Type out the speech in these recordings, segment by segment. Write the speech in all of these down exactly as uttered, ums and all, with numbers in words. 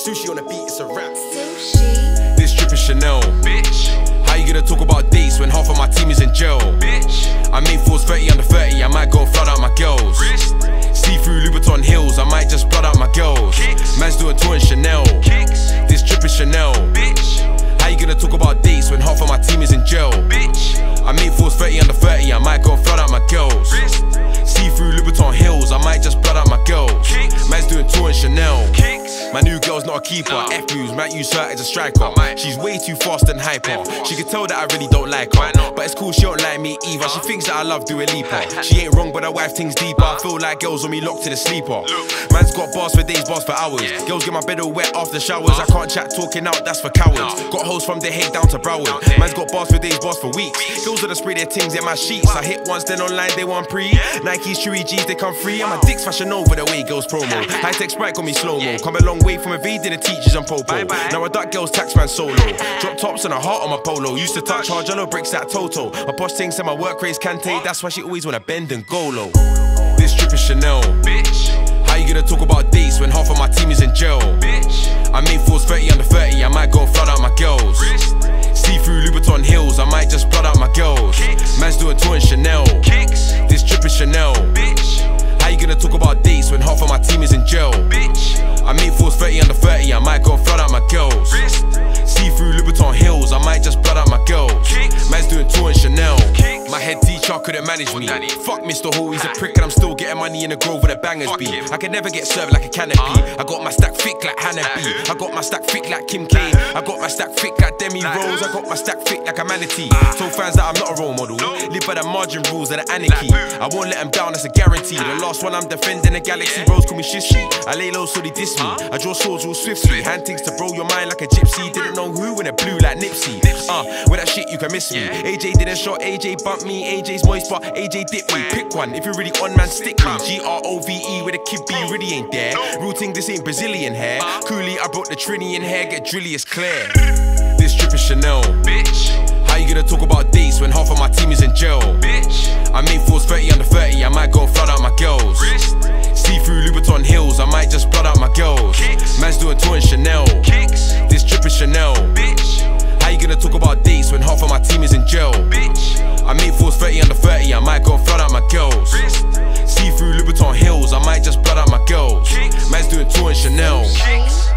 Sushi on the beat, it's a rap. Sushi. This drip is Chanel. Bitch. How you gonna talk about dates when half of my team is in jail? Bitch. I made fours thirty under thirty, I might go flood out my girls. Wrist. See-through Louboutin heels, I might just blood out my girls. Kicks. Man's doing tour in Chanel. Kicks. This drip is Chanel. Bitch. How you gonna talk about dates when half of my team is in jail? Bitch. I made fours thirty under thirty, I might go flood out my girls. Wrist. See-through Louboutin heels, I might just blood out my girls. Kicks. Man's doing tour in Chanel. Kicks. My new girl's not a keeper, no. F moves, might use her as a striker. She's way too fast and hyper. She can tell that I really don't like her, but it's cool, she don't like me either. She thinks that I love Dua Lipa. She ain't wrong, but her wife thinks deeper. I feel like girls on me locked to the sleeper. Man's got bars for days, bars for hours. Girls get my bed all wet after showers. I can't chat talking out, that's for cowards. Got hoes from the head down to Broward. Man's got bars for days, bars for weeks. Girls that spray their things in my sheets. I hit once, then online they want pre. Nikes, Chewy G's, they come free. And my dick's fashion over the way girls promo. High tech Sprite got me slow-mo. Come a long way from a V, did the teachers and popo. Now I duck girls, taxman solo. Drop tops and a heart on my polo. Used to touch hard, yellow bricks at Toto. My boss thinks that my work rate's Kante. That's why she always wanna bend and go low. This drip is Chanel. Bitch. How you gonna talk about dates when half of my team is in jail? Bitch. I made fours thirty under thirty, I might go flood out my girls. Wrist. See-through Louboutin heels, I might just blood out my girls. Kicks. Man's doing tour in Chanel. Kicks. This drip is Chanel. Bitch. How you gonna talk about dates when half of my team is in jail? Bitch. I made fours thirty under thirty, I might go flood out my girls. Wrist. See-through Louboutin heels, I might just blood out my girls. Kicks. Man's doing tour in Chanel. Kicks. My head teacher couldn't manage me. Daddy. Fuck Mister Hall, he's a prick and I'm still getting money in the Grove where the bangers Fuck be him. I can never get served like a canopy. uh. I got my stack thick like Hannah. I got my stack thick like Kim K. I got my stack thick like Demi Rose. I got my stack thick like a manatee. uh. Told fans that I'm not a role model. no. Live by the margin rules of the anarchy. I won't let them down, that's a guarantee. The last one I'm defending the galaxy. Bros call me Shishi. I lay low so they diss me. uh. I draw swords real swiftly. Hand things to blow your mind like a gypsy. Didn't know who when it blew like Nipsey. Uh, with that shit you can miss me. A J didn't shot, A J bumped me. A J's moist but A J dipped me. Pick one, if you're really on man stick me. G R O V E with a kid B really ain't there. Real thing, this ain't Brazilian hair. Coolly, I brought the Trini in hair, get drilly, it's clear. This drip is Chanel. Bitch. How you gonna talk about dates when half of my team is in jail? Bitch. I made fours thirty under thirty, I might go flood out my girls. Wrist. See-through Louboutin heels, I might just blood out my girls. Kicks. Man's doing tour in Chanel. Kicks. This drip is Chanel. Bitch. How you gonna talk about dates when half of my team is in jail? Bitch. I made fours thirty under thirty, I might go flood out my girls. Wrist. See-through Louboutin heels, I might just blood out my girls. Kicks. Man's doing tour in Chanel. Kicks.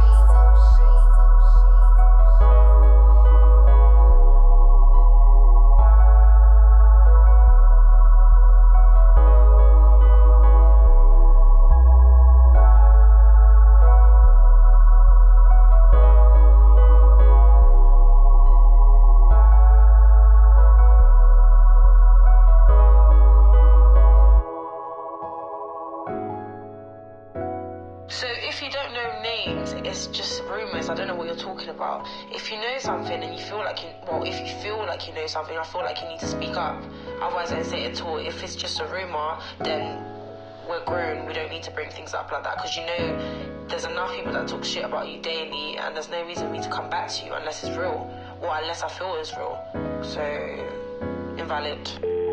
So if you don't know names, it's just rumours. I don't know what you're talking about. If you know something and you feel like you, well, if you feel like you know something, I feel like you need to speak up. Otherwise, don't say it at all. If it's just a rumour, then we're grown. We don't need to bring things up like that because you know there's enough people that talk shit about you daily, and there's no reason for me to come back to you unless it's real or unless I feel it's real. So invalid.